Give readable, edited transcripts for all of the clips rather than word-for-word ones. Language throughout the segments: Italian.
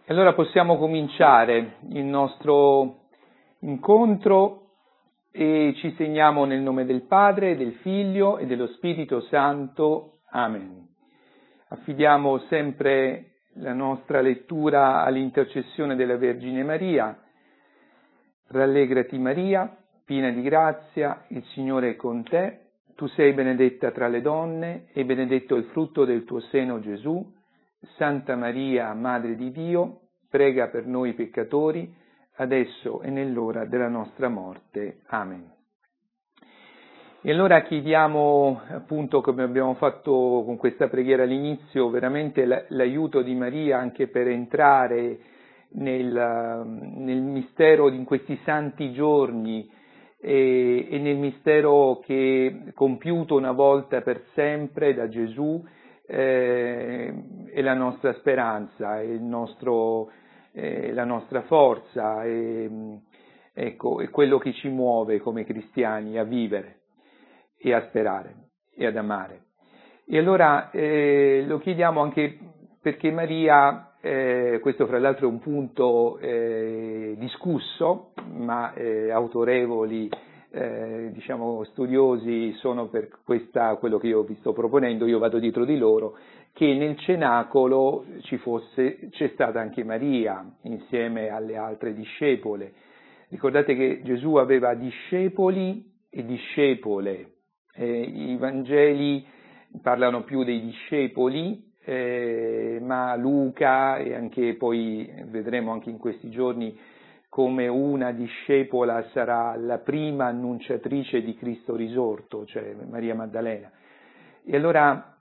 Allora possiamo cominciare il nostro incontro e ci segniamo nel nome del Padre, del Figlio e dello Spirito Santo. Amen. Affidiamo sempre la nostra lettura all'intercessione della Vergine Maria. Rallegrati Maria, piena di grazia, il Signore è con te. Tu sei benedetta tra le donne e benedetto il frutto del tuo seno, Gesù. Santa Maria, Madre di Dio, prega per noi peccatori, adesso e nell'ora della nostra morte. Amen. E allora chiediamo, appunto, come abbiamo fatto con questa preghiera all'inizio, veramente l'aiuto di Maria anche per entrare nel mistero in questi santi giorni e nel mistero che compiuto una volta per sempre da Gesù è la nostra speranza, è la nostra forza, è quello che ci muove come cristiani a vivere e a sperare e ad amare. E allora lo chiediamo anche perché Maria, questo fra l'altro è un punto discusso, ma autorevoli studiosi sono per quello che io vi sto proponendo, io vado dietro di loro, che nel cenacolo c'è stata anche Maria insieme alle altre discepole. Ricordate che Gesù aveva discepoli e discepole. I Vangeli parlano più dei discepoli, ma Luca e anche poi vedremo anche in questi giorni come una discepola sarà la prima annunciatrice di Cristo risorto, cioè Maria Maddalena. E allora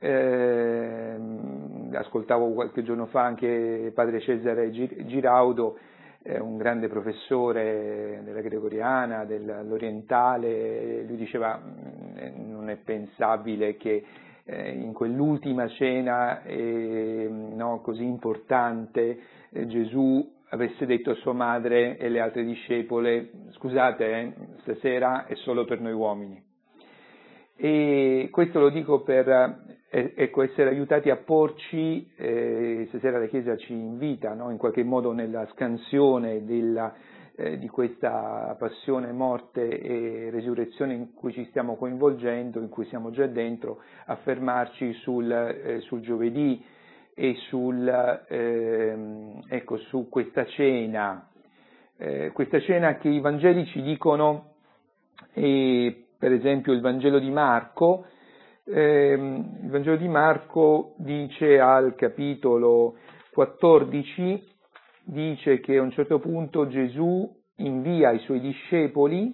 ascoltavo qualche giorno fa anche padre Cesare Giraudo, un grande professore della gregoriana, dell'orientale. Lui diceva non è pensabile che in quell'ultima cena così importante Gesù avesse detto a sua madre e alle altre discepole: scusate, stasera è solo per noi uomini. E questo lo dico per essere aiutati a porci, stasera la Chiesa ci invita, in qualche modo nella scansione di questa passione, morte e resurrezione in cui ci stiamo coinvolgendo, in cui siamo già dentro, a fermarci sul giovedì e su questa cena che i Vangeli ci dicono, per esempio il Vangelo di Marco. Il Vangelo di Marco dice al capitolo 14, dice che a un certo punto Gesù invia i suoi discepoli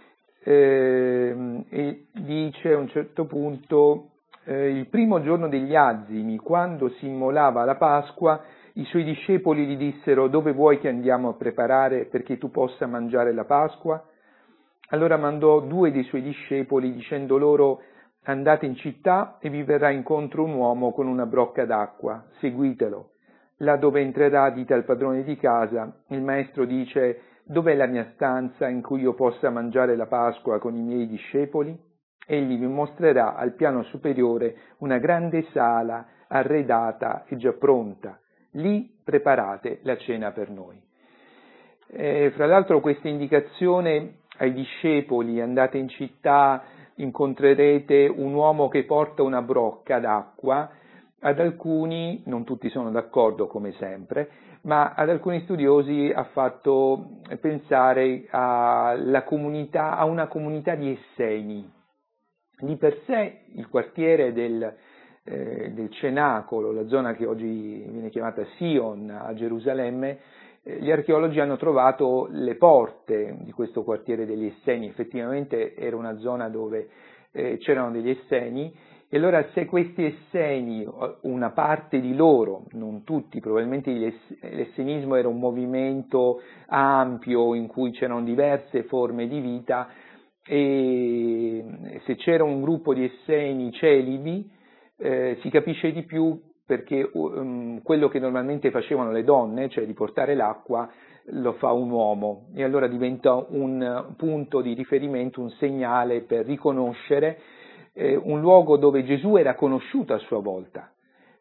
e dice a un certo punto il primo giorno degli azimi, quando si immolava la Pasqua, i suoi discepoli gli dissero: dove vuoi che andiamo a preparare perché tu possa mangiare la Pasqua? Allora mandò 2 dei suoi discepoli dicendo loro: andate in città e vi verrà incontro un uomo con una brocca d'acqua, seguitelo. Là dove entrerà dite al padrone di casa: il maestro dice: dov'è la mia stanza in cui io possa mangiare la Pasqua con i miei discepoli? Egli vi mostrerà al piano superiore una grande sala arredata e già pronta. Lì preparate la cena per noi. Fra l'altro questa indicazione ai discepoli: andate in città, incontrerete un uomo che porta una brocca d'acqua, ad alcuni, non tutti sono d'accordo come sempre, ma ad alcuni studiosi ha fatto pensare a una comunità di Esseni. Di per sé il quartiere del Cenacolo, la zona che oggi viene chiamata Sion a Gerusalemme, gli archeologi hanno trovato le porte di questo quartiere degli Esseni. Effettivamente era una zona dove c'erano degli Esseni, e allora se questi Esseni, una parte di loro, non tutti, probabilmente l'essenismo era un movimento ampio in cui c'erano diverse forme di vita, e se c'era un gruppo di Esseni celibi si capisce di più, perché quello che normalmente facevano le donne, cioè di portare l'acqua, lo fa un uomo, e allora diventa un punto di riferimento, un segnale per riconoscere un luogo dove Gesù era conosciuto a sua volta,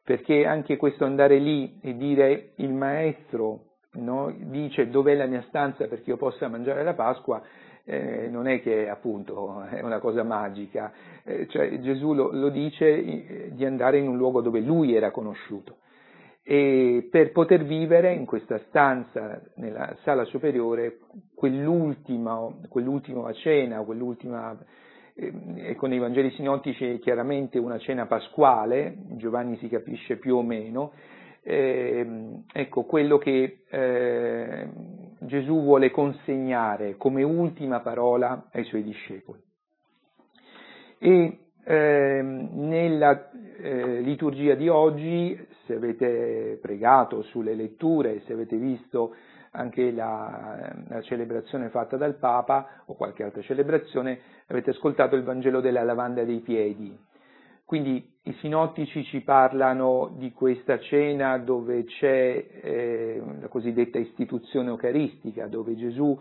perché anche questo andare lì e dire il maestro, no, dice dov'è la mia stanza perché io possa mangiare la Pasqua, non è che appunto è una cosa magica, cioè Gesù lo dice di andare in un luogo dove lui era conosciuto. E per poter vivere in questa stanza, nella sala superiore, quell'ultima cena, con i Vangeli sinottici è chiaramente una cena pasquale, Giovanni si capisce più o meno, ecco quello che Gesù vuole consegnare come ultima parola ai suoi discepoli. E nella liturgia di oggi, se avete pregato sulle letture, se avete visto anche la celebrazione fatta dal Papa o qualche altra celebrazione, avete ascoltato il Vangelo della lavanda dei piedi. Quindi i sinottici ci parlano di questa cena dove c'è la cosiddetta istituzione eucaristica, dove Gesù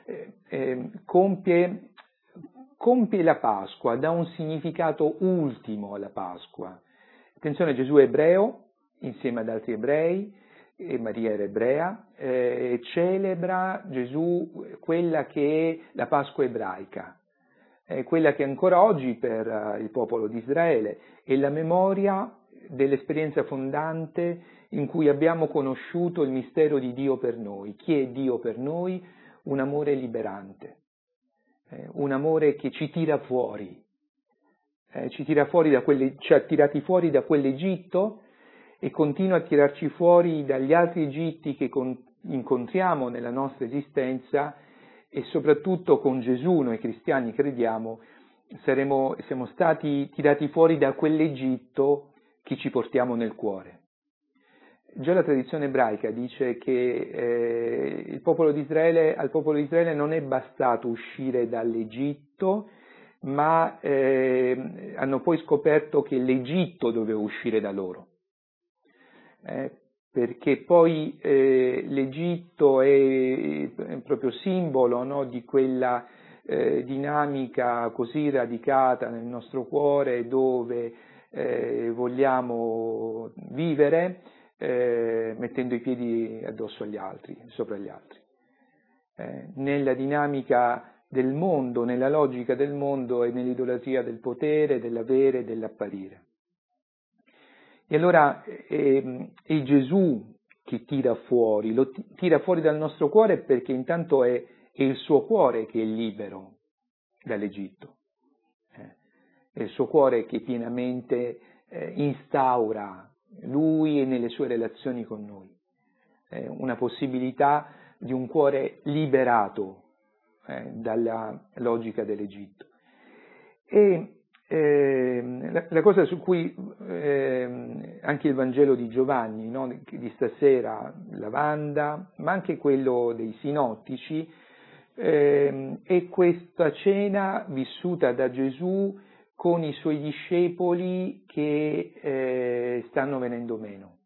compie la Pasqua, dà un significato ultimo alla Pasqua. Attenzione, Gesù è ebreo, insieme ad altri ebrei, e Maria era ebrea, celebra Gesù quella che è la Pasqua ebraica, quella che ancora oggi per il popolo di Israele è la memoria dell'esperienza fondante in cui abbiamo conosciuto il mistero di Dio per noi. Chi è Dio per noi? Un amore liberante. Un amore che ci tira fuori, ci ha tirati fuori da quell'Egitto e continua a tirarci fuori dagli altri Egitti che incontriamo nella nostra esistenza, e soprattutto con Gesù noi cristiani crediamo siamo stati tirati fuori da quell'Egitto che ci portiamo nel cuore. Già la tradizione ebraica dice che al popolo di Israele non è bastato uscire dall'Egitto, ma hanno poi scoperto che l'Egitto doveva uscire da loro, perché poi l'Egitto è proprio simbolo, no, di quella dinamica così radicata nel nostro cuore dove vogliamo vivere, mettendo i piedi addosso agli altri, sopra gli altri. Nella dinamica del mondo, nella logica del mondo e nell'idolatria del potere, dell'avere, dell'apparire. E allora è Gesù che tira fuori, lo tira fuori dal nostro cuore perché intanto è il suo cuore che è libero dall'Egitto, è il suo cuore che pienamente instaura Lui e nelle sue relazioni con noi, una possibilità di un cuore liberato dalla logica dell'Egitto. E la cosa su cui anche il Vangelo di Giovanni, no, di stasera, lavanda, ma anche quello dei sinottici, è questa cena vissuta da Gesù con i suoi discepoli che stanno venendo meno.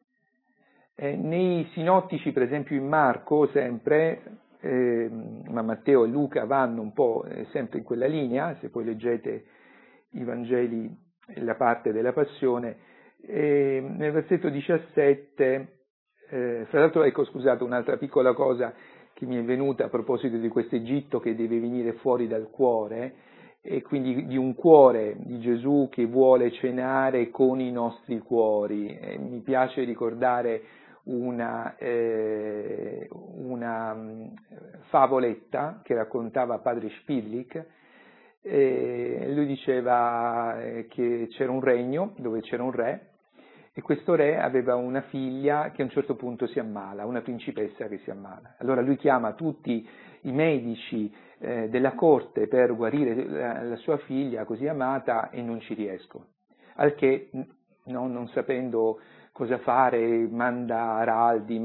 Nei sinottici, per esempio in Marco, sempre, ma Matteo e Luca vanno un po' sempre in quella linea, se poi leggete i Vangeli, la parte della Passione, nel versetto 17, fra l'altro ecco scusate un'altra piccola cosa che mi è venuta a proposito di questo Egitto che deve venire fuori dal cuore, e quindi di un cuore di Gesù che vuole cenare con i nostri cuori. Mi piace ricordare una favoletta che raccontava padre Spillik. Lui diceva che c'era un regno dove c'era un re, e questo re aveva una figlia che a un certo punto si ammala, una principessa che si ammala. Allora lui chiama tutti i medici della corte per guarire la sua figlia così amata e non ci riescono. Al che, no, non sapendo cosa fare, manda araldi,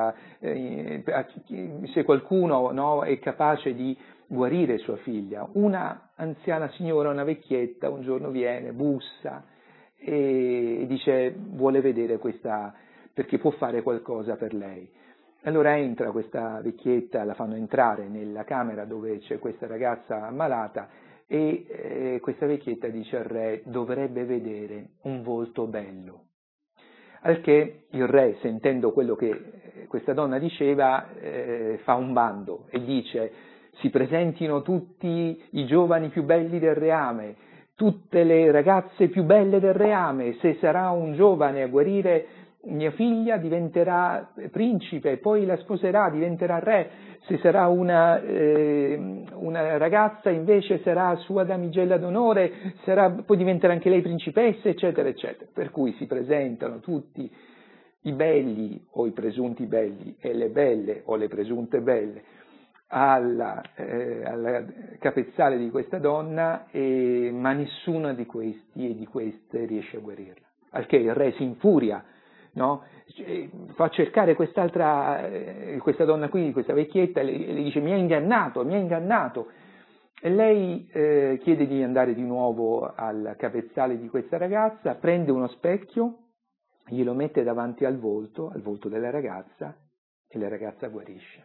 se qualcuno, no, è capace di guarire sua figlia. Una anziana signora, una vecchietta, un giorno viene, bussa e dice vuole vedere questa, perché può fare qualcosa per lei. Allora entra questa vecchietta, la fanno entrare nella camera dove c'è questa ragazza ammalata e questa vecchietta dice al re dovrebbe vedere un volto bello. Al che il re, sentendo quello che questa donna diceva, fa un bando e dice: si presentino tutti i giovani più belli del reame, tutte le ragazze più belle del reame, se sarà un giovane a guarire mia figlia diventerà principe, poi la sposerà, diventerà re, se sarà una ragazza invece sarà sua damigella d'onore, poi diventerà anche lei principessa, eccetera, eccetera. Per cui si presentano tutti i belli o i presunti belli e le belle o le presunte belle alla capezzale di questa donna, ma nessuno di questi e di queste riesce a guarirla. Al che il re si infuria, no? Fa cercare questa donna qui, questa vecchietta, e le dice: mi ha ingannato. E lei chiede di andare di nuovo al capezzale di questa ragazza, prende uno specchio, glielo mette davanti al volto della ragazza, e la ragazza guarisce.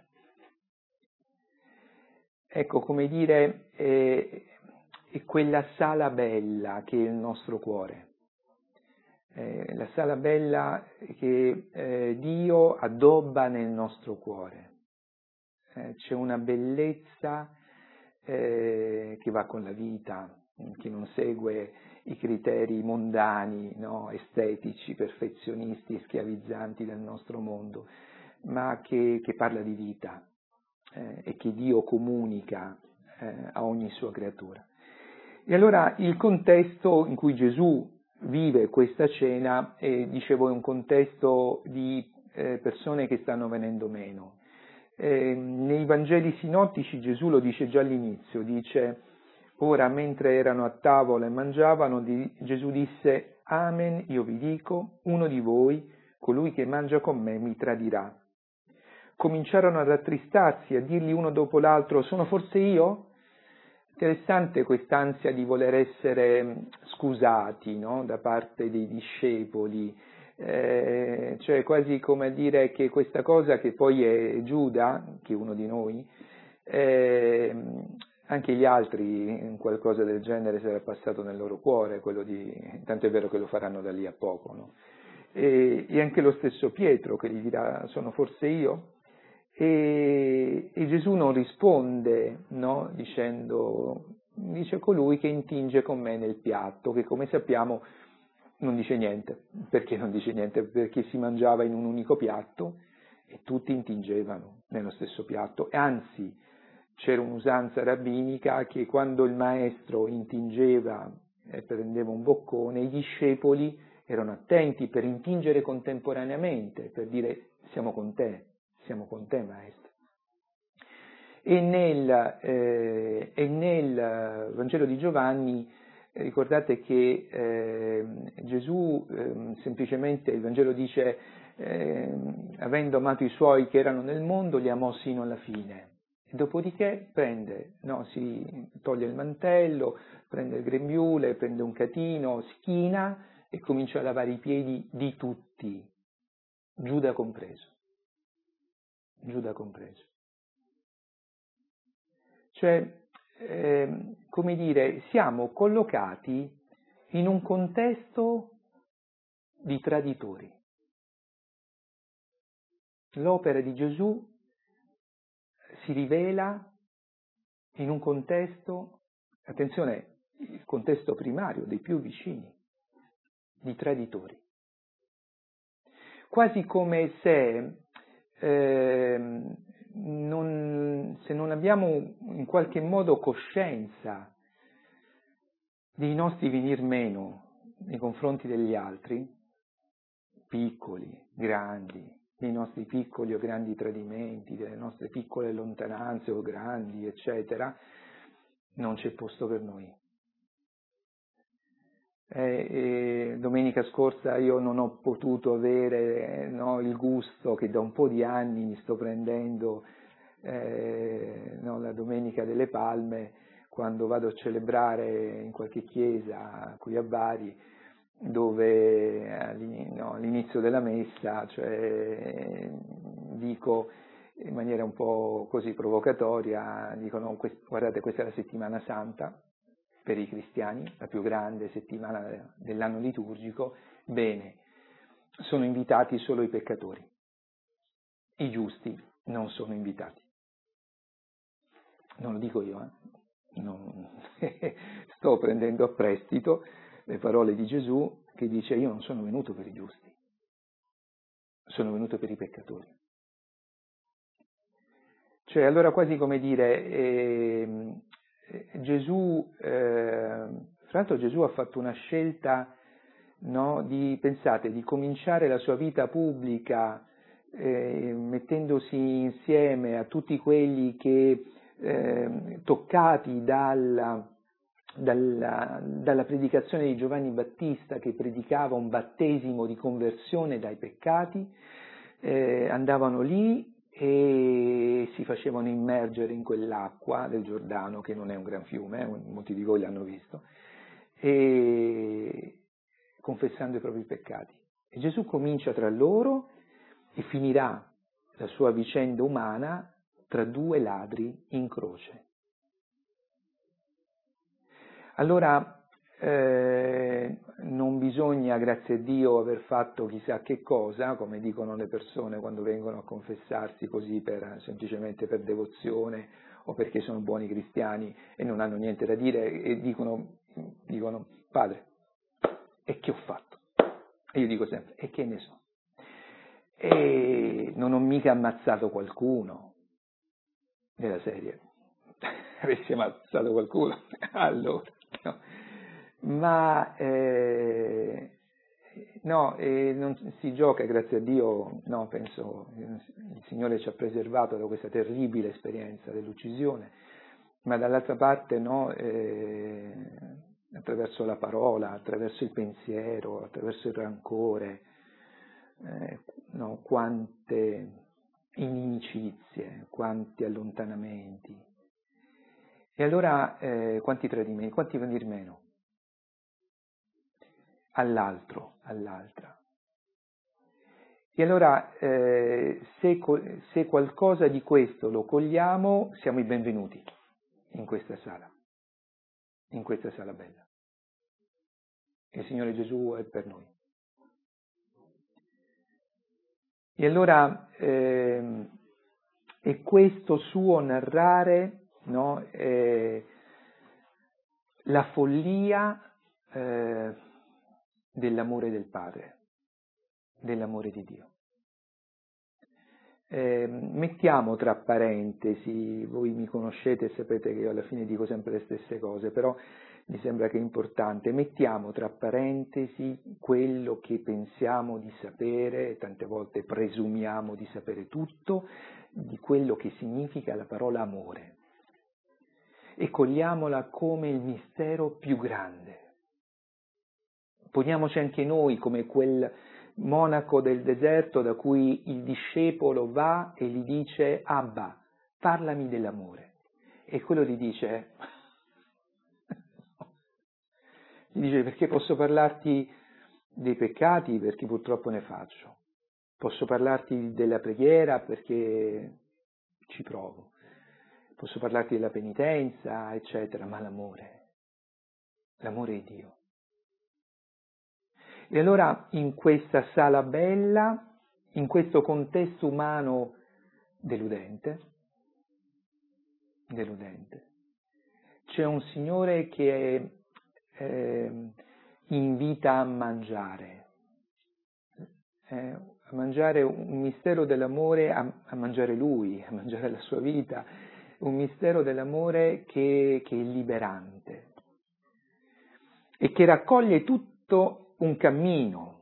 Ecco, come dire, è quella sala bella che è il nostro cuore. La sala bella che Dio addobba nel nostro cuore. C'è una bellezza che va con la vita, che non segue i criteri mondani, no? Estetici, perfezionisti, schiavizzanti del nostro mondo, ma che parla di vita e che Dio comunica a ogni sua creatura. E allora il contesto in cui Gesù vive questa cena, dicevo, è un contesto di persone che stanno venendo meno. Nei Vangeli sinottici Gesù lo dice già all'inizio, dice: ora mentre erano a tavola e mangiavano, Gesù disse: Amen, io vi dico, uno di voi, colui che mangia con me, mi tradirà. Cominciarono ad attristarsi, a dirgli uno dopo l'altro: sono forse io? Interessante quest'ansia di voler essere scusati, no? Da parte dei discepoli, cioè quasi come a dire che questa cosa, che poi è Giuda, che è uno di noi, anche gli altri in qualcosa del genere sarà passato nel loro cuore, tanto è vero che lo faranno da lì a poco, no? E anche lo stesso Pietro che gli dirà: sono forse io? E Gesù non risponde, no? Dice colui che intinge con me nel piatto, che come sappiamo non dice niente. Perché non dice niente? Perché si mangiava in un unico piatto e tutti intingevano nello stesso piatto. Anzi, c'era un'usanza rabbinica che quando il maestro intingeva e prendeva un boccone, i discepoli erano attenti per intingere contemporaneamente, per dire: siamo con te maestro. E nel Vangelo di Giovanni ricordate che Gesù semplicemente, il Vangelo dice, avendo amato i suoi che erano nel mondo, li amò sino alla fine. E dopodiché si toglie il mantello, prende il grembiule, prende un catino, si china e comincia a lavare i piedi di tutti, Giuda compreso. Cioè, come dire, siamo collocati in un contesto di traditori. L'opera di Gesù si rivela in un contesto, attenzione, il contesto primario dei più vicini, di traditori. Quasi come se se non abbiamo in qualche modo coscienza dei nostri venir meno nei confronti degli altri, piccoli, grandi, dei nostri piccoli o grandi tradimenti, delle nostre piccole lontananze o grandi, eccetera, non c'è posto per noi. Domenica scorsa io non ho potuto avere il gusto che da un po' di anni mi sto prendendo la Domenica delle Palme, quando vado a celebrare in qualche chiesa qui a Bari, dove all'inizio della messa, cioè, dico in maniera un po' così provocatoria, dicono: guardate, questa è la settimana santa per i cristiani, la più grande settimana dell'anno liturgico. Bene, sono invitati solo i peccatori. I giusti non sono invitati. Non lo dico io, sto prendendo a prestito le parole di Gesù che dice: io non sono venuto per i giusti, sono venuto per i peccatori. Cioè, allora quasi come dire, Gesù, fra l'altro Gesù ha fatto una scelta, no, pensate, di cominciare la sua vita pubblica mettendosi insieme a tutti quelli che, toccati dalla predicazione di Giovanni Battista, che predicava un battesimo di conversione dai peccati, andavano lì e si facevano immergere in quell'acqua del Giordano, che non è un gran fiume, molti di voi l'hanno visto, e confessando i propri peccati. E Gesù comincia tra loro e finirà la sua vicenda umana tra due ladri in croce. Allora, non bisogna, grazie a Dio, aver fatto chissà che cosa, come dicono le persone quando vengono a confessarsi così semplicemente per devozione o perché sono buoni cristiani e non hanno niente da dire e dicono padre, e che ho fatto? E io dico sempre, e che ne so? E non ho mica ammazzato qualcuno, nella serie. Avessi ammazzato qualcuno, allora, no. Ma non si gioca, grazie a Dio, no, penso il Signore ci ha preservato da questa terribile esperienza dell'uccisione, ma dall'altra parte no, attraverso la parola, attraverso il pensiero, attraverso il rancore, no, quante inimicizie, quanti allontanamenti. E allora quanti tradimenti, quanti venir meno all'altro, all'altra. E allora se qualcosa di questo lo cogliamo, siamo i benvenuti in questa sala bella. Il Signore Gesù è per noi. E allora è questo suo narrare, no, la follia dell'amore del Padre, dell'amore di Dio. Mettiamo tra parentesi, voi mi conoscete e sapete che io alla fine dico sempre le stesse cose, però mi sembra che è importante, mettiamo tra parentesi quello che pensiamo di sapere, e tante volte presumiamo di sapere tutto, di quello che significa la parola amore, e cogliamola come il mistero più grande. Poniamoci anche noi come quel monaco del deserto da cui il discepolo va e gli dice: Abba, parlami dell'amore. E quello gli dice, perché posso parlarti dei peccati perché purtroppo ne faccio, posso parlarti della preghiera perché ci provo, posso parlarti della penitenza, eccetera, ma l'amore è Dio. E allora in questa sala bella, in questo contesto umano deludente, c'è un Signore che invita a mangiare un mistero dell'amore, a mangiare Lui, a mangiare la sua vita, un mistero dell'amore che è liberante e che raccoglie tutto un cammino,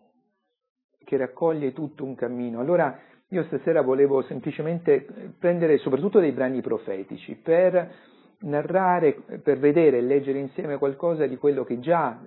Allora io stasera volevo semplicemente prendere soprattutto dei brani profetici per narrare, per vedere e leggere insieme qualcosa di quello che già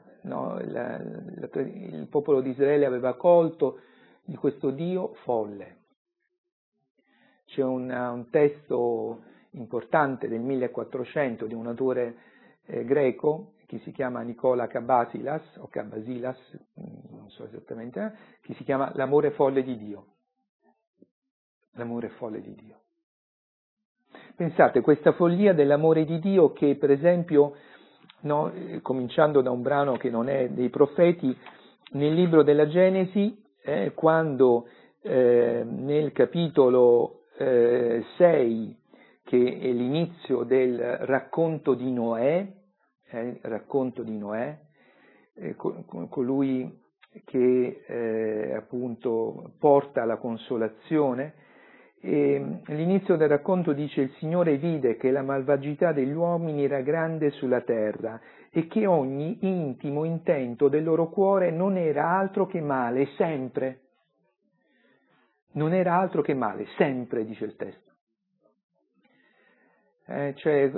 il popolo di Israele aveva colto di questo Dio folle. C'è un testo importante del 1400 di un autore greco che si chiama Nicola Kabasilas, non so esattamente, che si chiama L'amore folle di Dio. L'amore folle di Dio. Pensate, questa follia dell'amore di Dio che, per esempio, cominciando da un brano che non è dei profeti, nel libro della Genesi quando nel capitolo 6, che è l'inizio del racconto di Noè, colui che appunto porta la consolazione, e l'inizio del racconto dice: il Signore vide che la malvagità degli uomini era grande sulla terra e che ogni intimo intento del loro cuore non era altro che male, sempre. Non era altro che male, sempre, dice il testo. È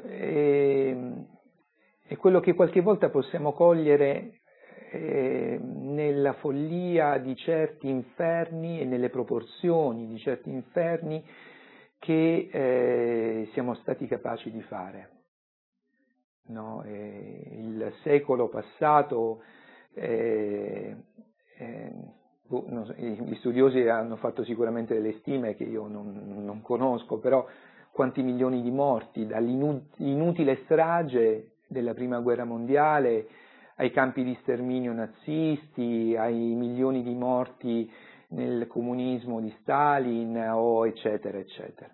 quello che qualche volta possiamo cogliere nella follia di certi inferni e nelle proporzioni di certi inferni che siamo stati capaci di fare. No? Il secolo passato, gli studiosi hanno fatto sicuramente delle stime che io non conosco, però quanti milioni di morti, dall'inutile strage della Prima Guerra Mondiale ai campi di sterminio nazisti, ai milioni di morti nel comunismo di Stalin, eccetera, eccetera.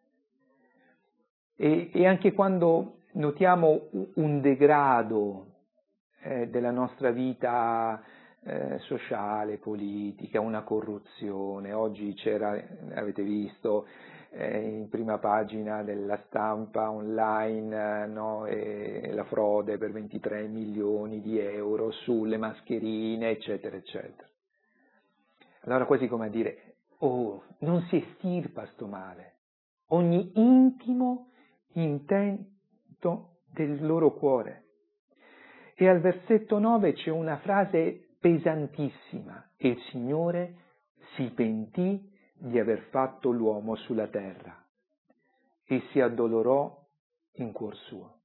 E anche quando notiamo un degrado della nostra vita sociale, politica, una corruzione, oggi c'era, avete visto, in prima pagina della stampa online, la frode per 23 milioni di euro sulle mascherine, eccetera, eccetera. Allora quasi come a dire, non si estirpa sto male, ogni intimo intento del loro cuore. E al versetto 9 c'è una frase pesantissima: e il Signore si pentì di aver fatto l'uomo sulla terra e si addolorò in cuor suo.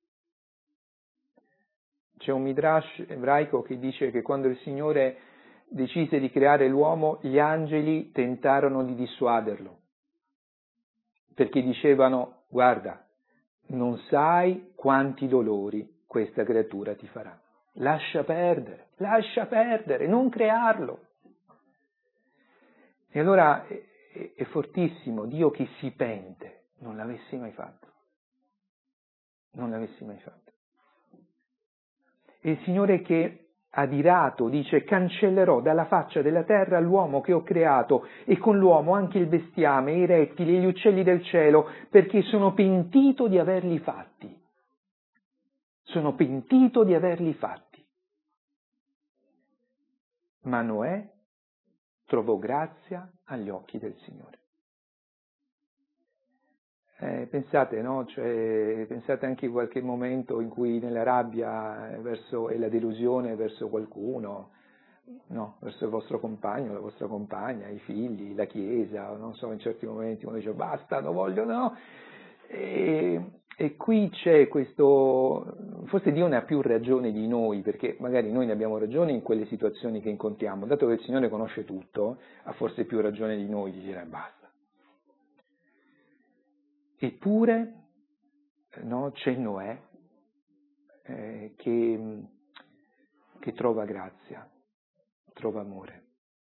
C'è un midrash ebraico che dice che quando il Signore decise di creare l'uomo, gli angeli tentarono di dissuaderlo, perché dicevano: guarda, non sai quanti dolori questa creatura ti farà. Lascia perdere, non crearlo. E allora è fortissimo, Dio che si pente, non l'avessi mai fatto. E il Signore che adirato dice: cancellerò dalla faccia della terra l'uomo che ho creato e con l'uomo anche il bestiame, i rettili e gli uccelli del cielo, perché sono pentito di averli fatti. Ma Noè trovò grazia agli occhi del Signore. Pensate, no? Pensate anche in qualche momento in cui nella rabbia e la delusione verso qualcuno, no? Verso il vostro compagno, la vostra compagna, i figli, la Chiesa, non so, in certi momenti uno dice basta, non voglio, no? E qui c'è questo, forse Dio ne ha più ragione di noi, perché magari noi ne abbiamo ragione in quelle situazioni che incontriamo, dato che il Signore conosce tutto, ha forse più ragione di noi di dire basta. Eppure, no, c'è Noè che trova grazia, trova amore.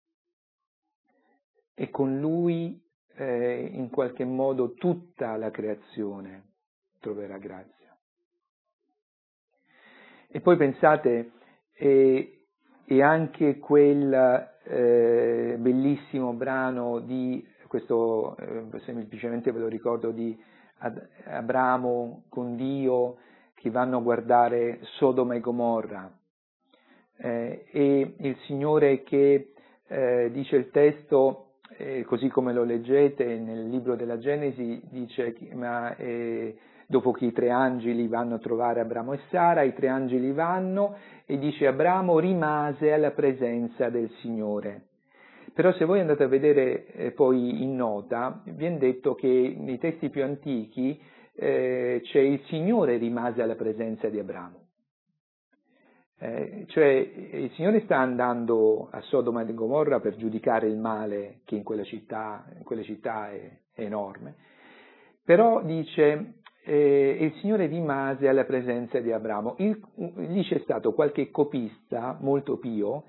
E con lui in qualche modo tutta la creazione troverà grazia. E poi pensate, e anche quel bellissimo brano di questo, semplicemente ve lo ricordo, di Abramo con Dio che vanno a guardare Sodoma e Gomorra, e il Signore che dice il testo, così come lo leggete nel libro della Genesi, dice dopo che i 3 angeli vanno a trovare Abramo e Sara, i 3 angeli vanno e dice: Abramo rimase alla presenza del Signore. Però se voi andate a vedere poi in nota, viene detto che nei testi più antichi c'è il Signore rimase alla presenza di Abramo. Cioè il Signore sta andando a Sodoma e Gomorra per giudicare il male che in quella città è enorme, però dice il Signore rimase alla presenza di Abramo. Lì c'è stato qualche copista molto pio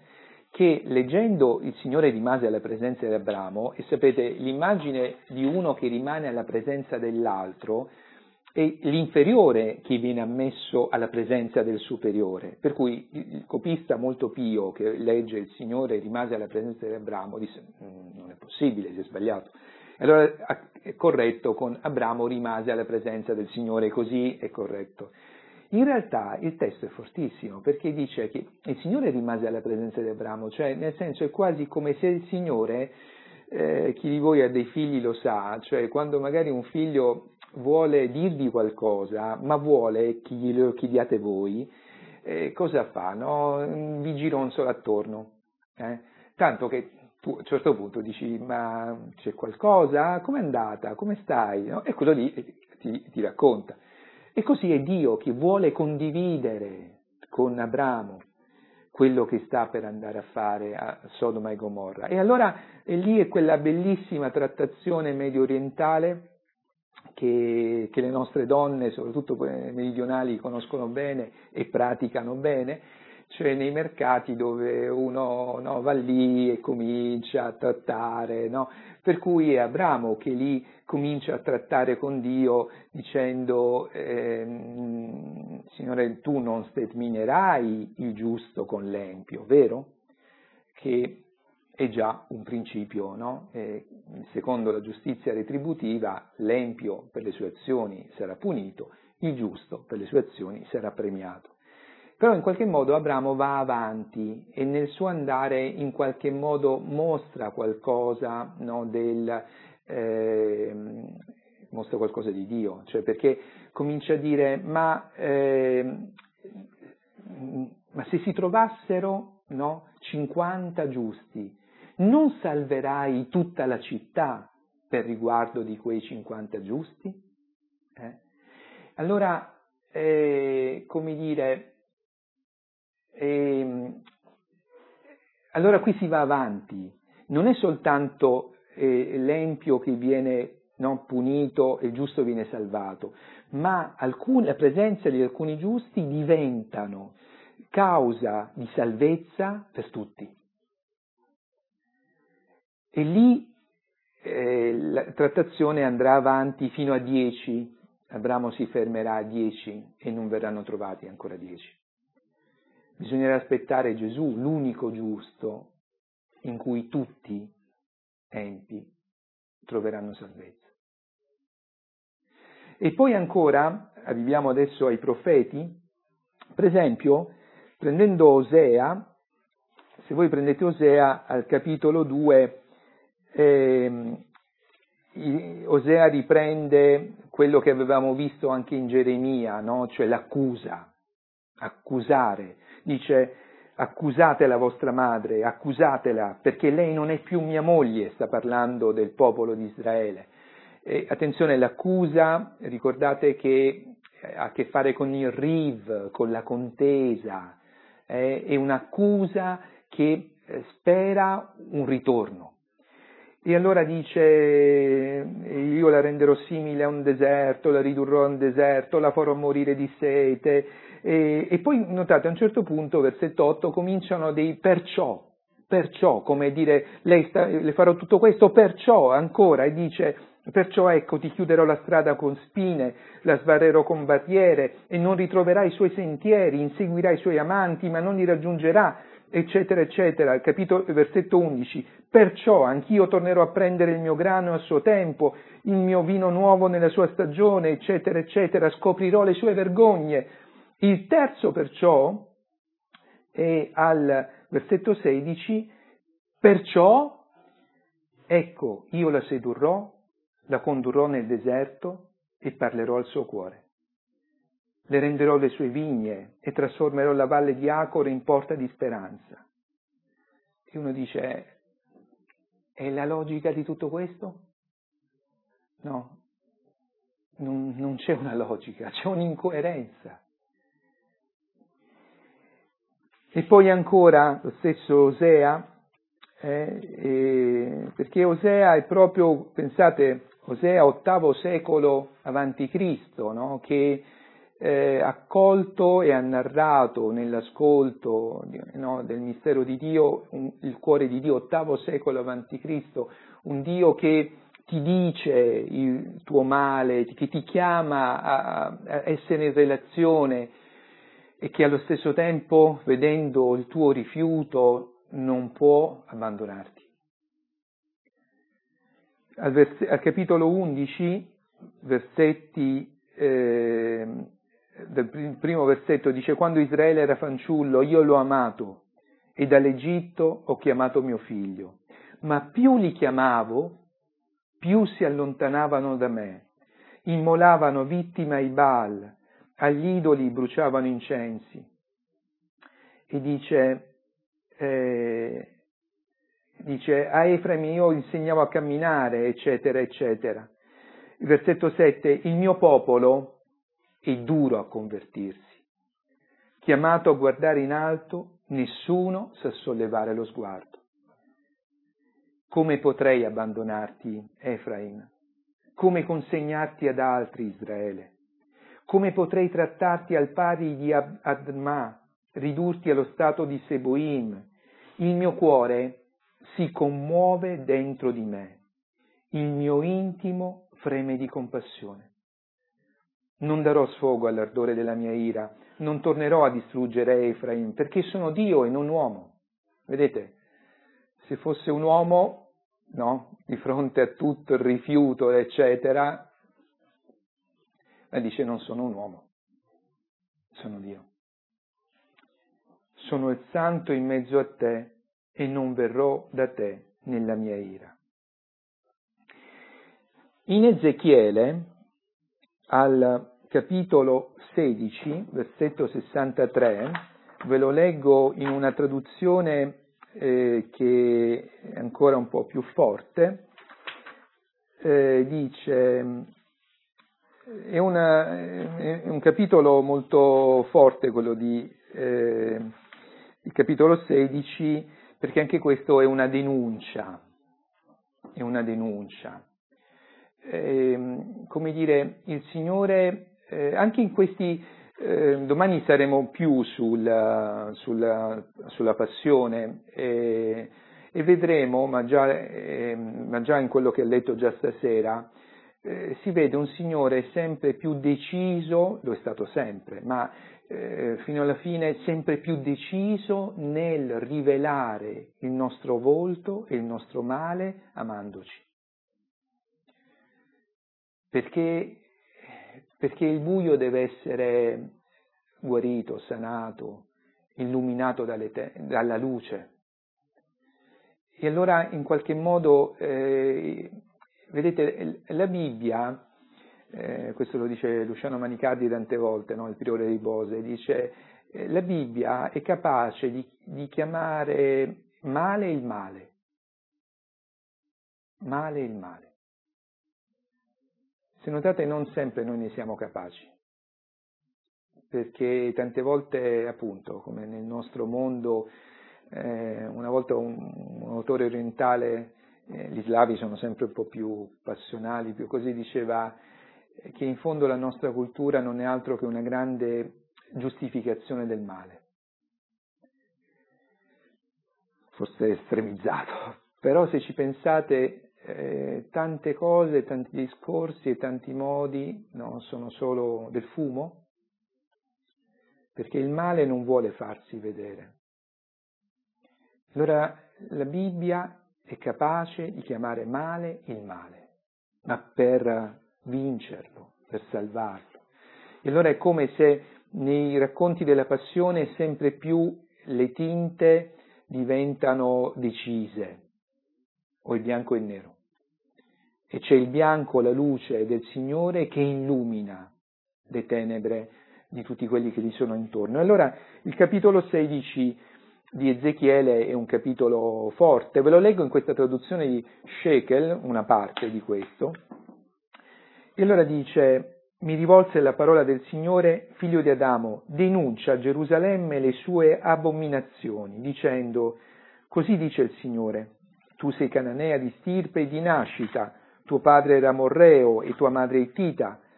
che leggendo il Signore rimase alla presenza di Abramo, e sapete, l'immagine di uno che rimane alla presenza dell'altro è l'inferiore che viene ammesso alla presenza del superiore, per cui il copista molto pio che legge il Signore rimase alla presenza di Abramo disse non è possibile, si è sbagliato. Allora è corretto con Abramo rimase alla presenza del Signore, così è corretto. In realtà il testo è fortissimo, perché dice che il Signore rimase alla presenza di Abramo, cioè nel senso è quasi come se il Signore, chi di voi ha dei figli lo sa, cioè quando magari un figlio vuole dirvi qualcosa, ma vuole che glielo chiediate voi, cosa fa? No? Vi gironzola attorno, tanto che tu a un certo punto dici ma c'è qualcosa? Com'è andata? Come stai? No? E quello lì ti racconta. E così è Dio che vuole condividere con Abramo quello che sta per andare a fare a Sodoma e Gomorra. E allora lì è quella bellissima trattazione medio orientale che le nostre donne, soprattutto meridionali, conoscono bene e praticano bene, cioè nei mercati dove uno va lì e comincia a trattare, no? Per cui è Abramo che lì comincia a trattare con Dio dicendo Signore, tu non sterminerai il giusto con l'empio, vero? Che è già un principio, no? Secondo la giustizia retributiva, l'empio per le sue azioni sarà punito, il giusto per le sue azioni sarà premiato. Però in qualche modo Abramo va avanti e nel suo andare in qualche modo mostra qualcosa, no, mostra qualcosa di Dio, cioè perché comincia a dire ma se si trovassero, no, 50 giusti, non salverai tutta la città per riguardo di quei 50 giusti? Allora, come dire, allora qui si va avanti, non è soltanto l'empio che viene punito e il giusto viene salvato, ma la presenza di alcuni giusti diventano causa di salvezza per tutti. E lì la trattazione andrà avanti fino a 10, Abramo si fermerà a 10 e non verranno trovati ancora 10. Bisognerà aspettare Gesù, l'unico giusto, in cui tutti empi troveranno salvezza. E poi ancora, arriviamo adesso ai profeti, per esempio, prendendo Osea, se voi prendete Osea al capitolo 2, Osea riprende quello che avevamo visto anche in Geremia, no? Cioè l'accusa, accusare, dice accusate la vostra madre, accusatela perché lei non è più mia moglie, sta parlando del popolo di Israele. E, attenzione, l'accusa, ricordate che ha a che fare con il riv, con la contesa, è un'accusa che spera un ritorno. E allora dice, io la renderò simile a un deserto, la ridurrò a un deserto, la farò morire di sete. E poi notate a un certo punto, versetto 8, cominciano dei perciò, come dire, le farò tutto questo perciò ancora, e dice, perciò ecco ti chiuderò la strada con spine, la sbarrerò con barriere, e non ritroverai i suoi sentieri, inseguirà i suoi amanti, ma non li raggiungerà, eccetera, eccetera. Capito, versetto 11, perciò anch'io tornerò a prendere il mio grano al suo tempo, il mio vino nuovo nella sua stagione, eccetera, eccetera, scoprirò le sue vergogne. Il terzo perciò è al versetto 16, perciò, ecco, io la sedurrò, la condurrò nel deserto e parlerò al suo cuore. Le renderò le sue vigne e trasformerò la valle di Acor in porta di speranza. E uno dice, è la logica di tutto questo? No, non c'è una logica, c'è un'incoerenza. E poi ancora lo stesso Osea, perché Osea è proprio, pensate, Osea VIII secolo avanti Cristo, no? Che accolto e ha narrato nell'ascolto del mistero di Dio il cuore di Dio, VIII secolo a.C., un Dio che ti dice il tuo male, che ti chiama a essere in relazione e che allo stesso tempo, vedendo il tuo rifiuto, non può abbandonarti. Al capitolo 11, versetti, del primo versetto dice: quando Israele era fanciullo io l'ho amato e dall'Egitto ho chiamato mio figlio, ma più li chiamavo, più si allontanavano da me, immolavano vittime ai Baal, agli idoli bruciavano incensi. E dice a Efraim io insegnavo a camminare, eccetera, eccetera. Il versetto 7, il mio popolo è duro a convertirsi, chiamato a guardare in alto, nessuno sa sollevare lo sguardo. Come potrei abbandonarti, Efraim? Come consegnarti ad altri, Israele? Come potrei trattarti al pari di Adma, ridurti allo stato di Seboim? Il mio cuore si commuove dentro di me, il mio intimo freme di compassione. Non darò sfogo all'ardore della mia ira, non tornerò a distruggere Efraim, perché sono Dio e non uomo. Vedete, se fosse un uomo, no, di fronte a tutto il rifiuto, eccetera, dice non sono un uomo, sono Dio. Sono il santo in mezzo a te e non verrò da te nella mia ira. In Ezechiele, al capitolo 16, versetto 63, ve lo leggo in una traduzione che è ancora un po' più forte, dice, è un capitolo molto forte quello il capitolo 16, perché anche questo è una denuncia, come dire, il Signore, anche in questi, domani saremo più sulla passione e vedremo, ma già in quello che ho letto già stasera, si vede un Signore sempre più deciso, lo è stato sempre, ma fino alla fine sempre più deciso nel rivelare il nostro volto e il nostro male amandoci. Perché il buio deve essere guarito, sanato, illuminato dalla luce. E allora in qualche modo, vedete, la Bibbia, questo lo dice Luciano Manicardi tante volte, no? Il priore di Bose, dice la Bibbia è capace di chiamare male il male. Male il male. Se notate, non sempre noi ne siamo capaci, perché tante volte, appunto, come nel nostro mondo, una volta un autore orientale, gli slavi sono sempre un po' più passionali, più così, diceva che in fondo la nostra cultura non è altro che una grande giustificazione del male. Forse è estremizzato, però se ci pensate, tante cose, tanti discorsi e tanti modi, no, sono solo del fumo, perché il male non vuole farsi vedere. Allora la Bibbia è capace di chiamare male il male, ma per vincerlo, per salvarlo. E allora è come se nei racconti della passione sempre più le tinte diventano decise, o il bianco e il nero. E c'è il bianco, la luce del Signore che illumina le tenebre di tutti quelli che gli sono intorno. E allora il capitolo 16 di Ezechiele è un capitolo forte, ve lo leggo in questa traduzione di Shekel, una parte di questo. E allora dice: mi rivolse la parola del Signore, figlio di Adamo, denuncia a Gerusalemme le sue abominazioni, dicendo: così dice il Signore, tu sei cananea di stirpe e di nascita, tuo padre era amorreo e tua madre ittita,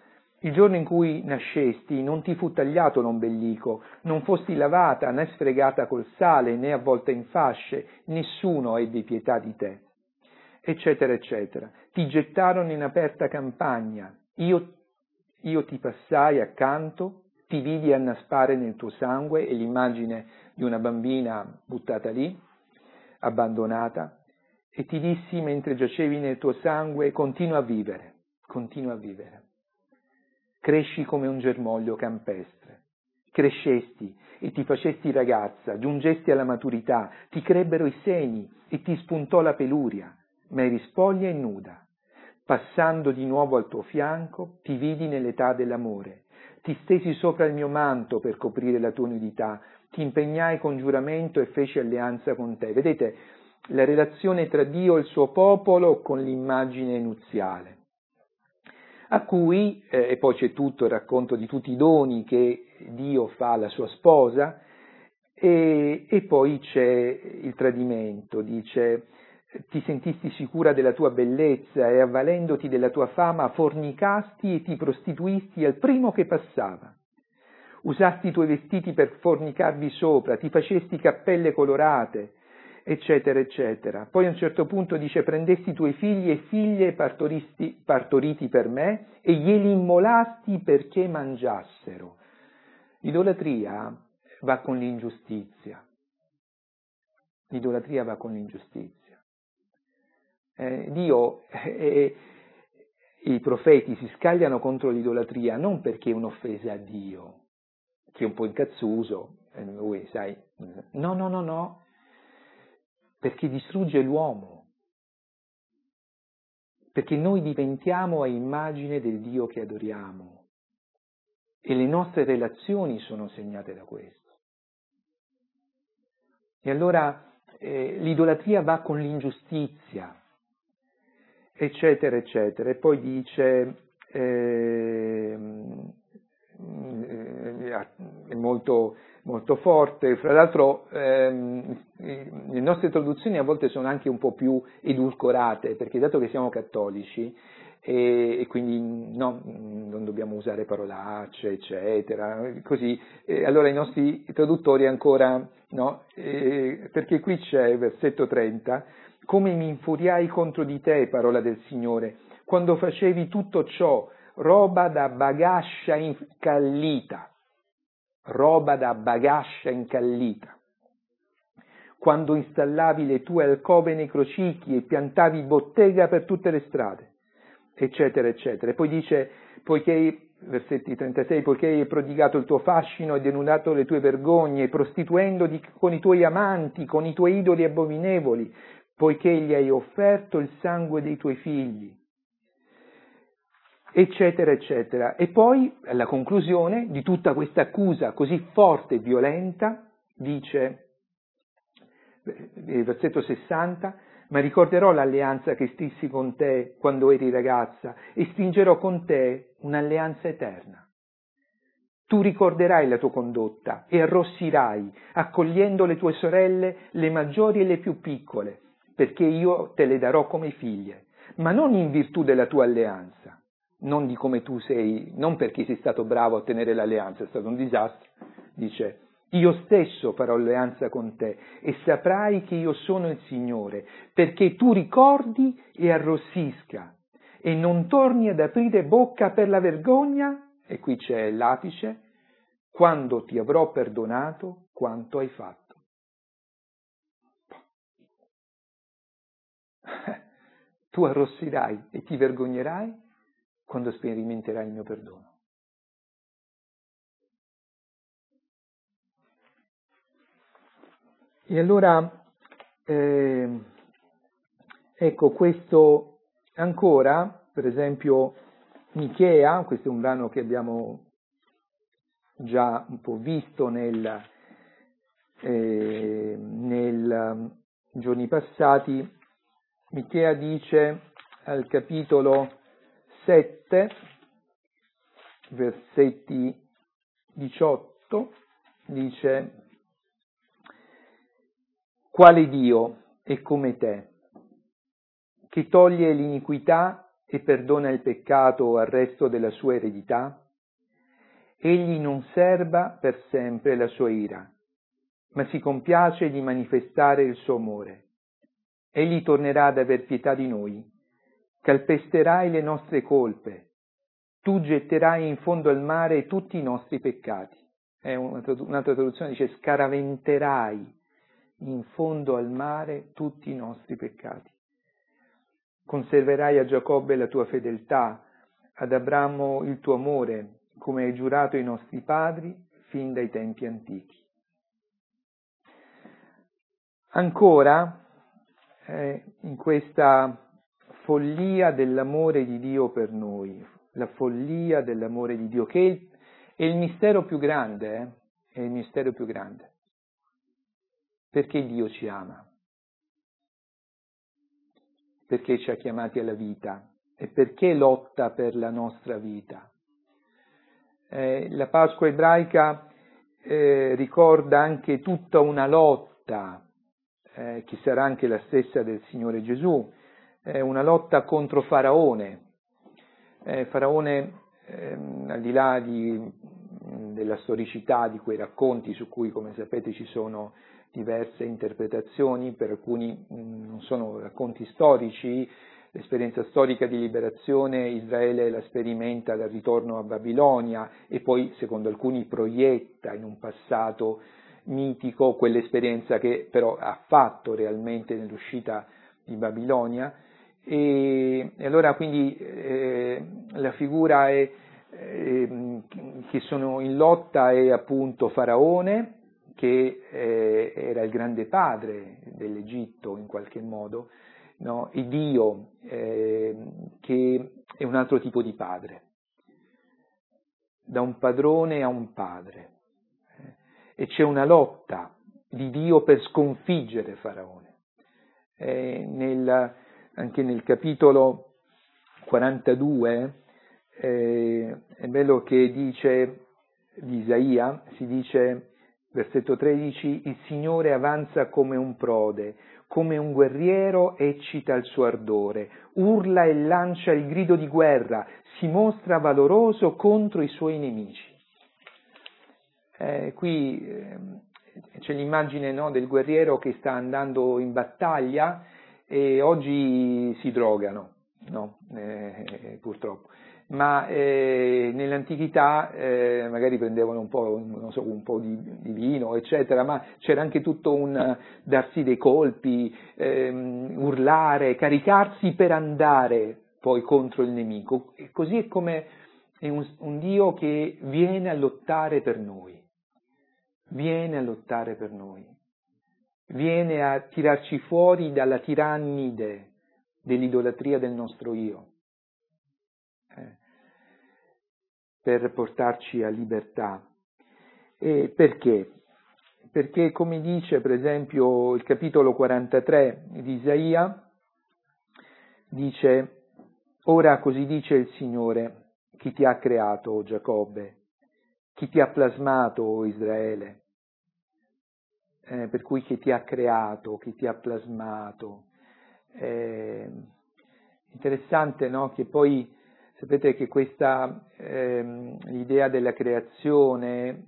Il giorno in cui nascesti non ti fu tagliato l'ombelico, non fosti lavata né sfregata col sale né avvolta in fasce, nessuno ebbe pietà di te, eccetera, eccetera. Ti gettarono in aperta campagna, io ti passai accanto, ti vidi annaspare nel tuo sangue, e l'immagine di una bambina buttata lì, abbandonata, e ti dissi mentre giacevi nel tuo sangue, continua a vivere, continua a vivere. Cresci come un germoglio campestre. Crescesti e ti facesti ragazza, giungesti alla maturità, ti crebbero i seni e ti spuntò la peluria, ma eri spoglia e nuda. Passando di nuovo al tuo fianco, ti vidi nell'età dell'amore. Ti stesi sopra il mio manto per coprire la tua nudità, ti impegnai con giuramento e feci alleanza con te. Vedete la relazione tra Dio e il suo popolo con l'immagine nuziale, a cui, e poi c'è tutto il racconto di tutti i doni che Dio fa alla sua sposa, e poi c'è il tradimento, dice: ti sentisti sicura della tua bellezza e avvalendoti della tua fama fornicasti e ti prostituisti al primo che passava. Usasti i tuoi vestiti per fornicarvi sopra, ti facesti cappelle colorate, eccetera, eccetera. Poi a un certo punto dice: prendesti i tuoi figli e figlie partoriti per me e glieli immolasti perché mangiassero. L'idolatria va con l'ingiustizia. L'idolatria va con l'ingiustizia. Dio e i profeti si scagliano contro l'idolatria non perché è un'offesa a Dio, che è un po' incazzuso, lui, sai, no, perché distrugge l'uomo, perché noi diventiamo a immagine del Dio che adoriamo e le nostre relazioni sono segnate da questo. E allora l'idolatria va con l'ingiustizia, eccetera, eccetera. E poi dice, è molto, molto forte. Fra l'altro le nostre traduzioni a volte sono anche un po' più edulcorate, perché dato che siamo cattolici e quindi non dobbiamo usare parolacce, eccetera, così, allora i nostri traduttori ancora, perché qui c'è versetto 30, come mi infuriai contro di te, parola del Signore, quando facevi tutto ciò, roba da bagascia incallita, quando installavi le tue alcove nei crocicchi e piantavi bottega per tutte le strade, eccetera, eccetera. E poi dice, versetti 36, poiché hai prodigato il tuo fascino e denudato le tue vergogne, prostituendoti con i tuoi amanti, con i tuoi idoli abominevoli, poiché gli hai offerto il sangue dei tuoi figli, eccetera, eccetera. E poi, alla conclusione di tutta questa accusa così forte e violenta, dice, versetto 60, ma ricorderò l'alleanza che strissi con te quando eri ragazza e stringerò con te un'alleanza eterna. Tu ricorderai la tua condotta e arrossirai, accogliendo le tue sorelle, le maggiori e le più piccole, perché io te le darò come figlie, ma non in virtù della tua alleanza, non di come tu sei, non perché sei stato bravo a tenere l'alleanza, è stato un disastro, dice, io stesso farò alleanza con te e saprai che io sono il Signore, perché tu ricordi e arrossisca e non torni ad aprire bocca per la vergogna, e qui c'è l'apice, quando ti avrò perdonato quanto hai fatto. Tu arrossirai e ti vergognerai quando sperimenterai il mio perdono. E allora, ecco, questo ancora, per esempio, Michea, questo è un brano che abbiamo già un po' visto nei giorni passati. Michea dice al capitolo 7, versetti 18, dice: quale Dio è come te, che toglie l'iniquità e perdona il peccato al resto della sua eredità? Egli non serba per sempre la sua ira, ma si compiace di manifestare il suo amore. Egli tornerà ad aver pietà di noi, calpesterai le nostre colpe, tu getterai in fondo al mare tutti i nostri peccati. Un'altra traduzione dice scaraventerai in fondo al mare tutti i nostri peccati. Conserverai a Giacobbe la tua fedeltà, ad Abramo il tuo amore, come hai giurato ai nostri padri fin dai tempi antichi. Ancora, in questa follia dell'amore di Dio per noi, la follia dell'amore di Dio, che è il mistero più grande, è il mistero più grande. Perché Dio ci ama? Perché ci ha chiamati alla vita e perché lotta per la nostra vita. La Pasqua ebraica ricorda anche tutta una lotta, che sarà anche la stessa del Signore Gesù, una lotta contro Faraone. Faraone, al di là della storicità di quei racconti, su cui, come sapete, ci sono diverse interpretazioni, per alcuni non sono racconti storici, l'esperienza storica di liberazione Israele la sperimenta dal ritorno a Babilonia e poi, secondo alcuni, proietta in un passato mitico quell'esperienza che però ha fatto realmente nell'uscita di Babilonia. E allora quindi la figura che sono in lotta è appunto Faraone, che era il grande padre dell'Egitto in qualche modo, no? E Dio, che è un altro tipo di padre, da un padrone a un padre. E c'è una lotta di Dio per sconfiggere Faraone. Anche nel capitolo 42 è bello che dice di Isaia, si dice, versetto 13, il Signore avanza come un prode, come un guerriero eccita il suo ardore, urla e lancia il grido di guerra, si mostra valoroso contro i suoi nemici. Qui c'è l'immagine, no, del guerriero che sta andando in battaglia e oggi si drogano, no? Purtroppo. Ma nell'antichità magari prendevano un po', non so, un po' di vino, eccetera, ma c'era anche tutto un darsi dei colpi, urlare, caricarsi per andare poi contro il nemico. E così è come è un Dio che viene a lottare per noi. Viene a lottare per noi, viene a tirarci fuori dalla tirannide dell'idolatria del nostro io, per portarci a libertà. E perché? Perché, come dice per esempio il capitolo 43 di Isaia, dice: ora così dice il Signore, chi ti ha creato, o Giacobbe, chi ti ha plasmato, o Israele. Per cui chi ti ha creato, chi ti ha plasmato. Interessante, no? Che poi sapete che questa l'idea della creazione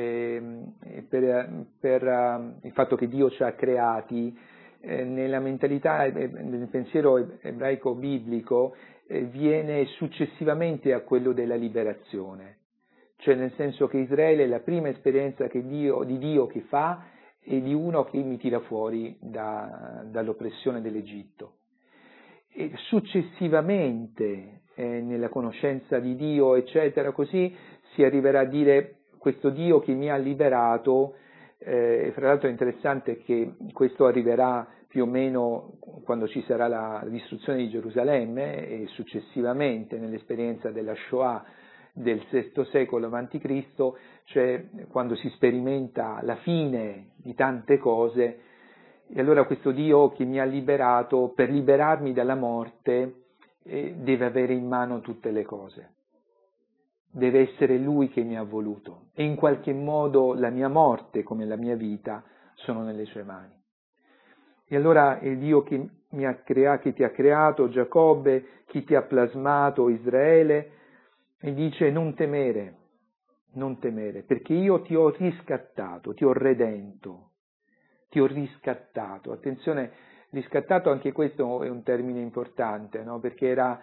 per il fatto che Dio ci ha creati nella mentalità, nel pensiero ebraico biblico viene successivamente a quello della liberazione, cioè nel senso che Israele è la prima esperienza di Dio che fa e di uno che mi tira fuori dall'oppressione dell'Egitto. E successivamente, nella conoscenza di Dio, eccetera, così si arriverà a dire questo Dio che mi ha liberato. Fra l'altro è interessante che questo arriverà più o meno quando ci sarà la distruzione di Gerusalemme e successivamente nell'esperienza della Shoah del VI secolo a.C., cioè quando si sperimenta la fine di tante cose, e allora questo Dio che mi ha liberato, per liberarmi dalla morte, deve avere in mano tutte le cose. Deve essere Lui che mi ha voluto e in qualche modo la mia morte come la mia vita sono nelle sue mani. E allora il Dio che ti ha creato, Giacobbe, chi ti ha plasmato, Israele, e dice non temere, perché io ti ho riscattato, ti ho redento, ti ho riscattato. Attenzione, riscattato anche questo è un termine importante, no? Perché era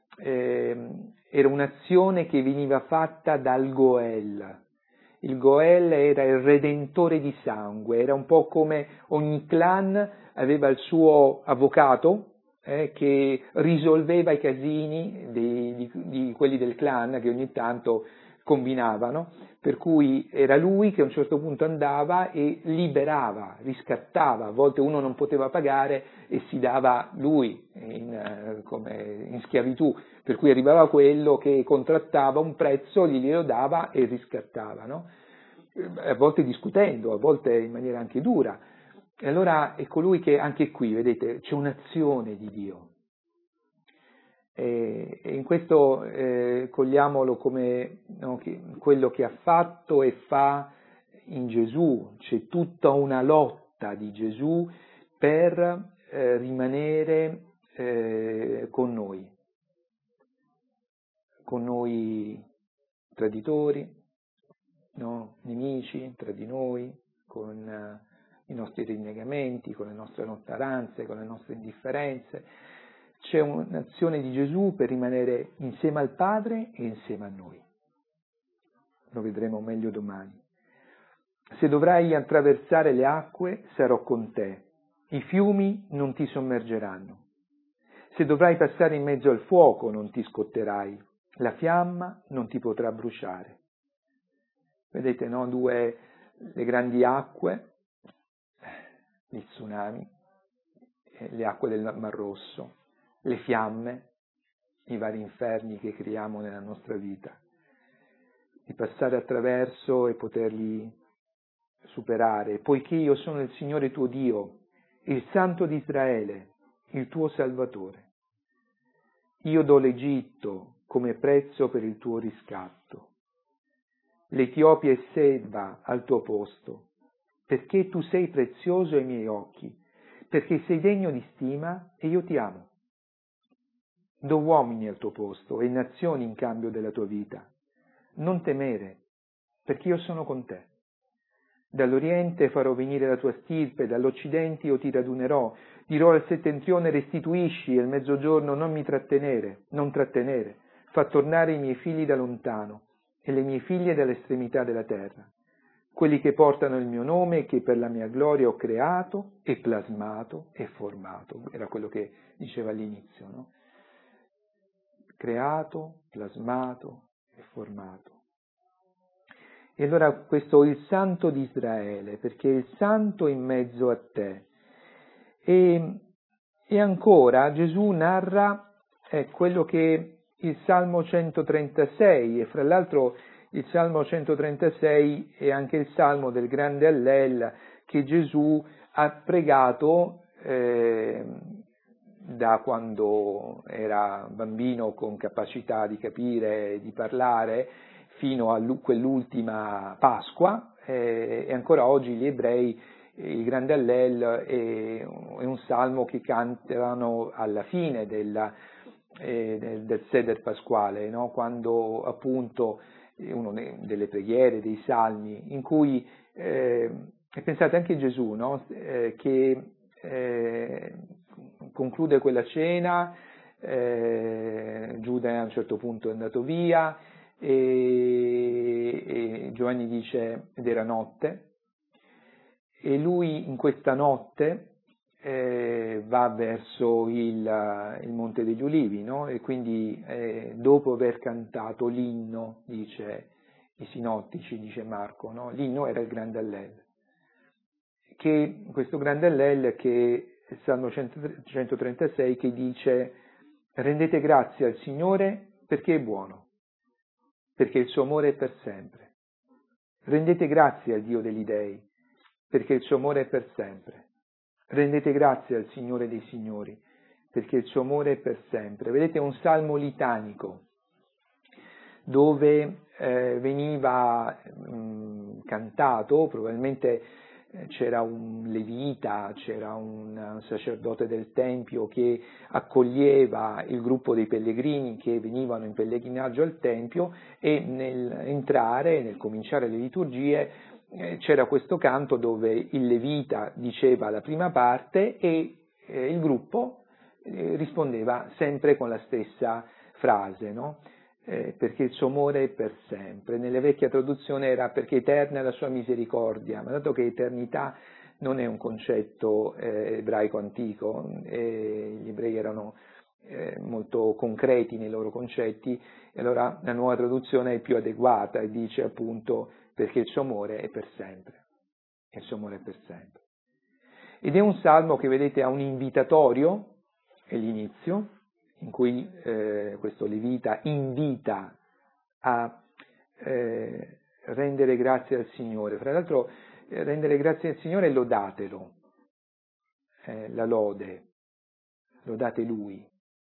un'azione che veniva fatta dal Goel. Il Goel era il redentore di sangue, era un po' come ogni clan aveva il suo avvocato che risolveva i casini di quelli del clan che ogni tanto combinavano, per cui era lui che a un certo punto andava e liberava, riscattava, a volte uno non poteva pagare e si dava lui come in schiavitù, per cui arrivava quello che contrattava un prezzo, glielo dava e riscattava, no? A volte discutendo, a volte in maniera anche dura. E allora è colui che anche qui, vedete, c'è un'azione di Dio. E in questo cogliamolo come quello che ha fatto e fa in Gesù. C'è tutta una lotta di Gesù per rimanere con noi traditori, no? Nemici tra di noi, con i nostri rinnegamenti, con le nostre lontananze, con le nostre indifferenze. C'è un'azione di Gesù per rimanere insieme al Padre e insieme a noi. Lo vedremo meglio domani. Se dovrai attraversare le acque, sarò con te. I fiumi non ti sommergeranno. Se dovrai passare in mezzo al fuoco, non ti scotterai. La fiamma non ti potrà bruciare. Vedete, no? Le grandi acque, il tsunami, le acque del Mar Rosso, le fiamme, i vari inferni che creiamo nella nostra vita, di passare attraverso e poterli superare, poiché io sono il Signore tuo Dio, il Santo di Israele, il tuo Salvatore. Io do l'Egitto come prezzo per il tuo riscatto. L'Etiopia è Seba al tuo posto, perché tu sei prezioso ai miei occhi, perché sei degno di stima e io ti amo. Do uomini al tuo posto e nazioni in cambio della tua vita. Non temere, perché io sono con te. Dall'Oriente farò venire la tua stirpe, dall'Occidente io ti radunerò, dirò al settentrione restituisci e al mezzogiorno non trattenere, fa tornare i miei figli da lontano e le mie figlie dall'estremità della terra, quelli che portano il mio nome e che per la mia gloria ho creato e plasmato e formato. Era quello che diceva all'inizio, no? Creato, plasmato e formato. E allora questo è il Santo di Israele, perché è il Santo in mezzo a te. E ancora Gesù narra quello che il Salmo 136, e fra l'altro il Salmo 136 è anche il Salmo del grande Allel che Gesù ha pregato da quando era bambino con capacità di capire e di parlare fino a quell'ultima Pasqua, e ancora oggi gli ebrei il grande Allel è un salmo che cantano alla fine del Seder pasquale, no? Quando appunto una delle preghiere, dei salmi, in cui pensate anche Gesù, no? Che conclude quella cena, Giuda a un certo punto è andato via e Giovanni dice ed era notte, e lui in questa notte va verso il Monte degli Ulivi, no? E quindi dopo aver cantato l'inno, dice i sinottici, dice Marco, no? L'inno era il grande Allel, questo grande Allel che è il Salmo 136 che dice rendete grazie al Signore perché è buono, perché il suo amore è per sempre. Rendete grazie al Dio degli dei, perché il suo amore è per sempre. Rendete grazie al Signore dei Signori, perché il suo amore è per sempre. Vedete, è un salmo litanico, dove veniva cantato, probabilmente c'era un levita, c'era un sacerdote del Tempio che accoglieva il gruppo dei pellegrini che venivano in pellegrinaggio al Tempio, e nel cominciare le liturgie c'era questo canto dove il levita diceva la prima parte e il gruppo rispondeva sempre con la stessa frase, no? Perché il suo amore è per sempre. Nella vecchia traduzione era perché eterna è la sua misericordia, ma dato che eternità non è un concetto ebraico antico, gli ebrei erano molto concreti nei loro concetti, e allora la nuova traduzione è più adeguata e dice appunto perché il suo amore è per sempre. Il suo amore è per sempre. Ed è un salmo che, vedete, ha un invitatorio, è l'inizio, in cui questo levita invita a rendere grazie al Signore. Fra l'altro, rendere grazie al Signore è lodatelo, la lode, lodate Lui.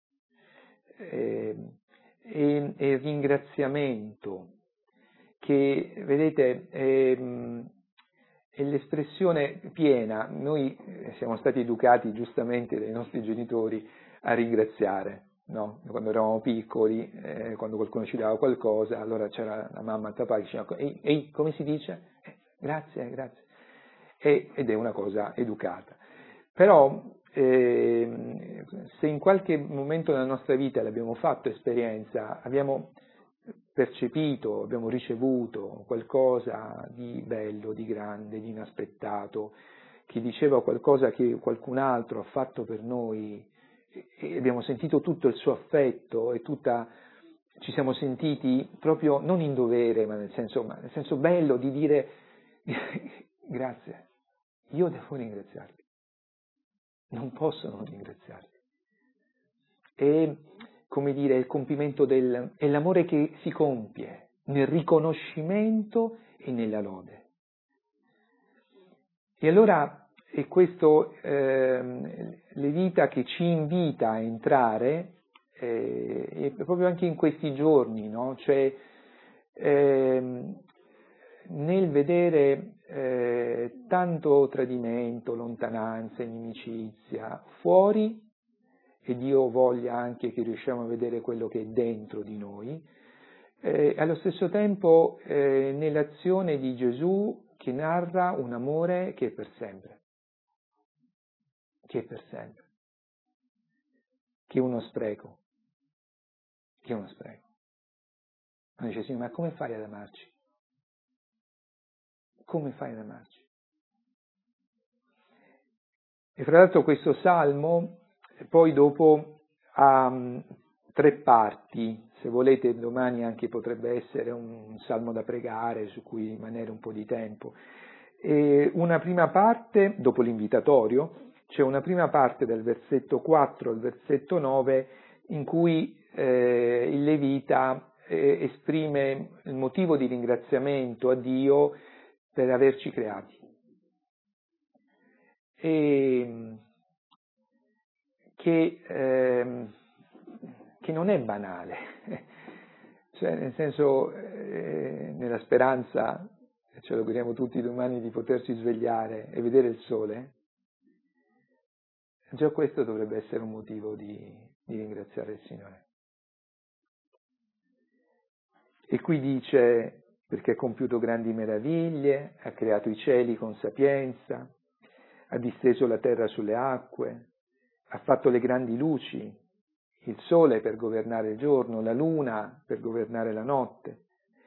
E il ringraziamento, che, vedete, è l'espressione piena. Noi siamo stati educati giustamente dai nostri genitori a ringraziare, no? Quando eravamo piccoli, quando qualcuno ci dava qualcosa, allora c'era la mamma e il papà che dicevano ehi, come si dice? Grazie, grazie. Ed è una cosa educata. Però se in qualche momento della nostra vita l'abbiamo fatto esperienza, abbiamo percepito, abbiamo ricevuto qualcosa di bello, di grande, di inaspettato, che diceva qualcosa che qualcun altro ha fatto per noi, e abbiamo sentito tutto il suo affetto e ci siamo sentiti proprio non in dovere, ma nel senso bello di dire grazie, io devo ringraziarti, non posso non ringraziarti. E come dire, il compimento è l'amore che si compie nel riconoscimento e nella lode. E allora è questo levita che ci invita a entrare, e proprio anche in questi giorni, no? Cioè nel vedere tanto tradimento, lontananza, inimicizia fuori, e Dio voglia anche che riusciamo a vedere quello che è dentro di noi, allo stesso tempo nell'azione di Gesù che narra un amore che è per sempre, che è per sempre, che è uno spreco, che è uno spreco. Uno dice, sì, ma come fai ad amarci? Come fai ad amarci? E fra l'altro questo salmo poi dopo ha 3 parti, se volete domani anche potrebbe essere un salmo da pregare su cui rimanere un po' di tempo. E una prima parte, dopo l'invitatorio, c'è una prima parte dal versetto 4 al versetto 9 in cui il levita esprime il motivo di ringraziamento a Dio per averci creati. E che non è banale, cioè nel senso nella speranza, ce lo auguriamo tutti domani, di poterci svegliare e vedere il sole, già questo dovrebbe essere un motivo di ringraziare il Signore. E qui dice, perché ha compiuto grandi meraviglie, ha creato i cieli con sapienza, ha disteso la terra sulle acque, ha fatto le grandi luci, il sole per governare il giorno, la luna per governare la notte.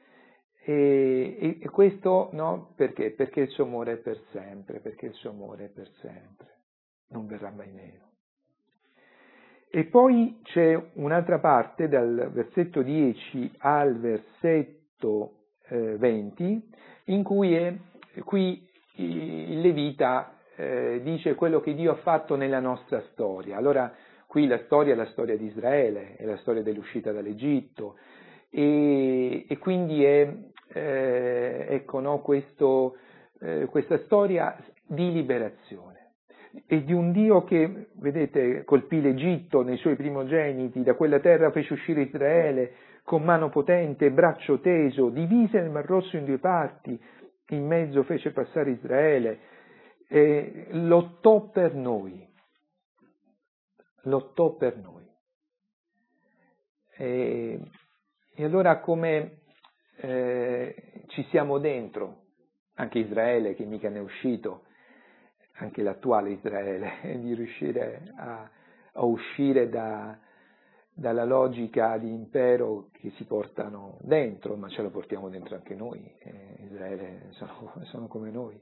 E questo no? Perché? Perché il suo amore è per sempre, perché il suo amore è per sempre, non verrà mai meno. E poi c'è un'altra parte, dal versetto 10 al versetto 20, in cui qui il levita dice quello che Dio ha fatto nella nostra storia. Allora, qui la storia è la storia di Israele, è la storia dell'uscita dall'Egitto, e quindi ecco, no, questa storia di liberazione. E di un Dio che, vedete, colpì l'Egitto nei suoi primogeniti, da quella terra fece uscire Israele con mano potente, braccio teso, divise il Mar Rosso in 2 parti, in mezzo fece passare Israele, lottò per noi. Lottò per noi. E allora come ci siamo dentro, anche Israele che mica ne è uscito, anche l'attuale Israele, di riuscire a uscire dalla logica di impero che si portano dentro, ma ce la portiamo dentro anche noi, Israele sono come noi.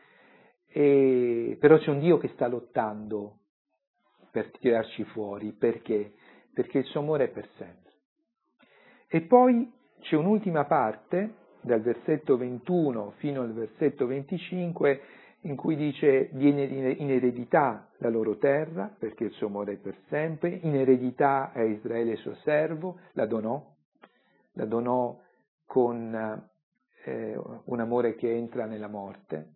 Però c'è un Dio che sta lottando per tirarci fuori, perché? Perché il suo amore è per sempre. E poi c'è un'ultima parte, dal versetto 21 fino al versetto 25, in cui dice: viene in eredità la loro terra, perché il suo amore è per sempre, in eredità a Israele suo servo, la donò con un amore che entra nella morte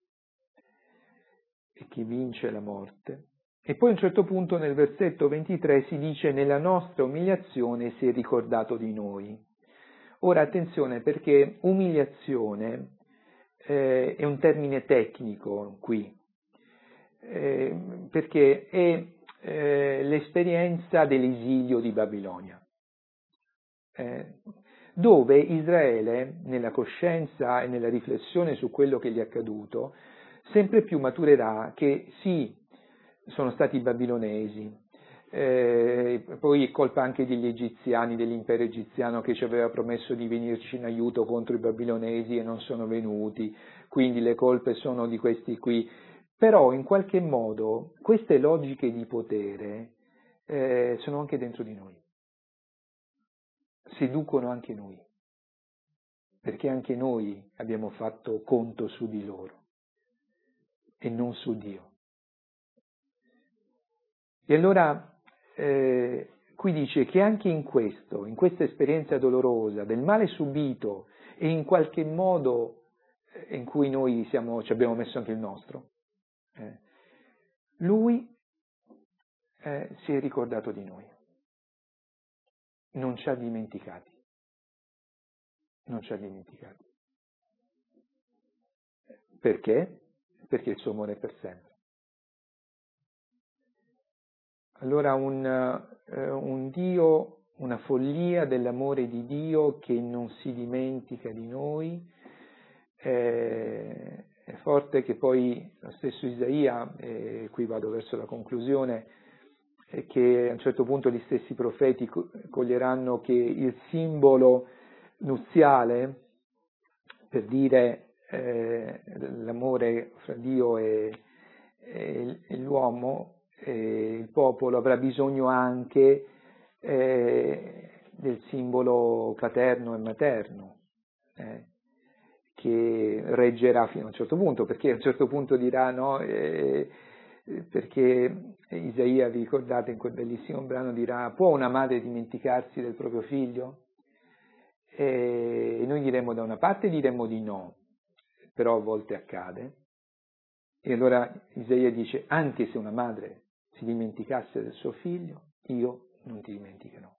e che vince la morte. E poi a un certo punto nel versetto 23 si dice: nella nostra umiliazione si è ricordato di noi. Ora attenzione, perché umiliazione è un termine tecnico qui, perché è l'esperienza dell'esilio di Babilonia, dove Israele, nella coscienza e nella riflessione su quello che gli è accaduto, sempre più maturerà che sì, sono stati i babilonesi, poi è colpa anche degli egiziani, dell'impero egiziano che ci aveva promesso di venirci in aiuto contro i babilonesi e non sono venuti, quindi le colpe sono di questi qui. Però in qualche modo queste logiche di potere sono anche dentro di noi, seducono anche noi, perché anche noi abbiamo fatto conto su di loro e non su Dio. E allora qui dice che anche in questa esperienza dolorosa del male subito e in qualche modo in cui noi ci abbiamo messo anche il nostro, lui si è ricordato di noi, non ci ha dimenticati, non ci ha dimenticati. Perché? Perché il suo amore è per sempre. Allora un Dio, una follia dell'amore di Dio che non si dimentica di noi, è forte, che poi lo stesso Isaia, e qui vado verso la conclusione, che a un certo punto gli stessi profeti coglieranno che il simbolo nuziale, per dire l'amore fra Dio e l'uomo, il popolo, avrà bisogno anche del simbolo paterno e materno, che reggerà fino a un certo punto, perché a un certo punto dirà no, perché Isaia, vi ricordate in quel bellissimo brano, dirà: può una madre dimenticarsi del proprio figlio? E noi diremmo, da una parte diremmo di no, però a volte accade. E allora Isaia dice: anche se una madre si dimenticasse del suo figlio, io non ti dimenticherò.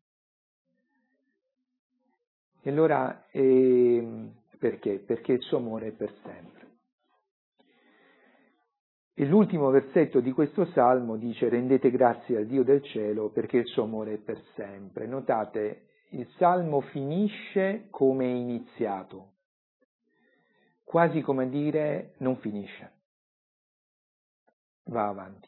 E allora perché? Perché il suo amore è per sempre. E l'ultimo versetto di questo salmo dice: rendete grazie al Dio del cielo perché il suo amore è per sempre. Notate, il salmo finisce come è iniziato, quasi come a dire non finisce, va avanti.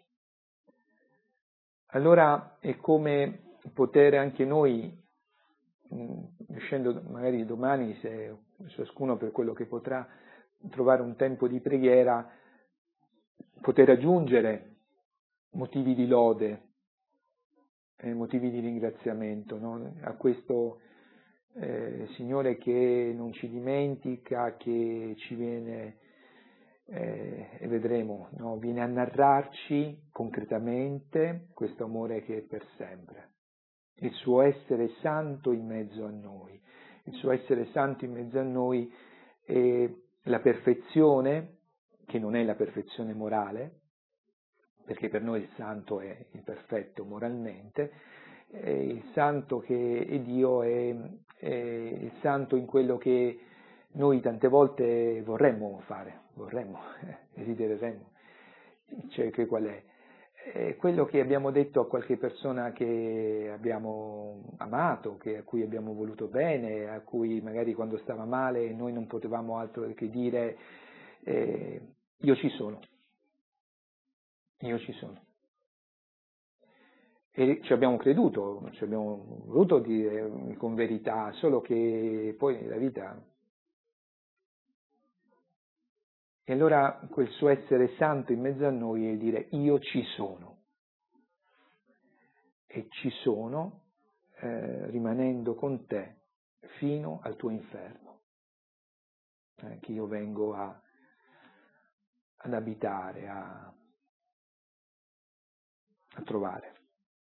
Allora è come poter anche noi, riuscendo magari domani, se ciascuno per quello che potrà, trovare un tempo di preghiera, poter aggiungere motivi di lode, motivi di ringraziamento, no? A questo Signore che non ci dimentica, che ci viene, e vedremo, no? Viene a narrarci concretamente questo amore che è per sempre, il suo essere santo in mezzo a noi, il suo essere santo in mezzo a noi è la perfezione, che non è la perfezione morale, perché per noi il santo è il perfetto moralmente, il santo che è Dio è il santo in quello che noi tante volte desidereremmo. Cioè, che qual è? Quello che abbiamo detto a qualche persona che abbiamo amato, a cui abbiamo voluto bene, a cui magari quando stava male noi non potevamo altro che dire io ci sono. E ci abbiamo creduto, ci abbiamo voluto dire con verità, solo che poi nella vita... E allora quel suo essere santo in mezzo a noi è dire io ci sono. E ci sono rimanendo con te fino al tuo inferno, che io vengo ad abitare, a trovare.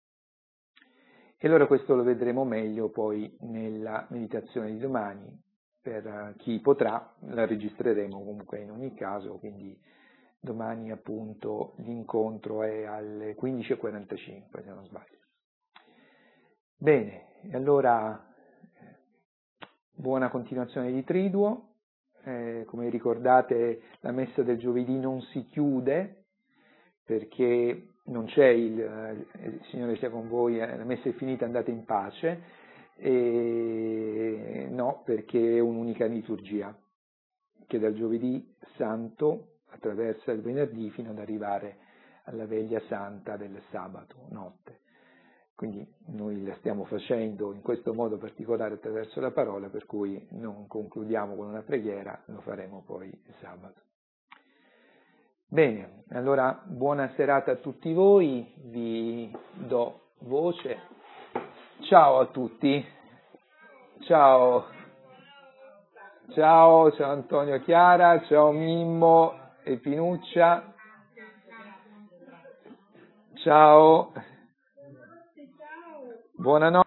E allora questo lo vedremo meglio poi nella meditazione di domani. Per chi potrà, la registreremo comunque in ogni caso, quindi domani appunto l'incontro è alle 15:45, se non sbaglio. Bene, allora buona continuazione di Triduo. Come ricordate, la messa del giovedì non si chiude perché non c'è il Signore sia con voi, la messa è finita, andate in pace. No, perché è un'unica liturgia che dal giovedì santo attraversa il venerdì fino ad arrivare alla veglia santa del sabato notte. Quindi noi la stiamo facendo in questo modo particolare attraverso la parola, per cui non concludiamo con una preghiera, lo faremo poi il sabato. Bene, allora buona serata a tutti voi, vi do voce. Ciao a tutti. Ciao Antonio Chiara, ciao Mimmo e Pinuccia. Ciao. Buonanotte.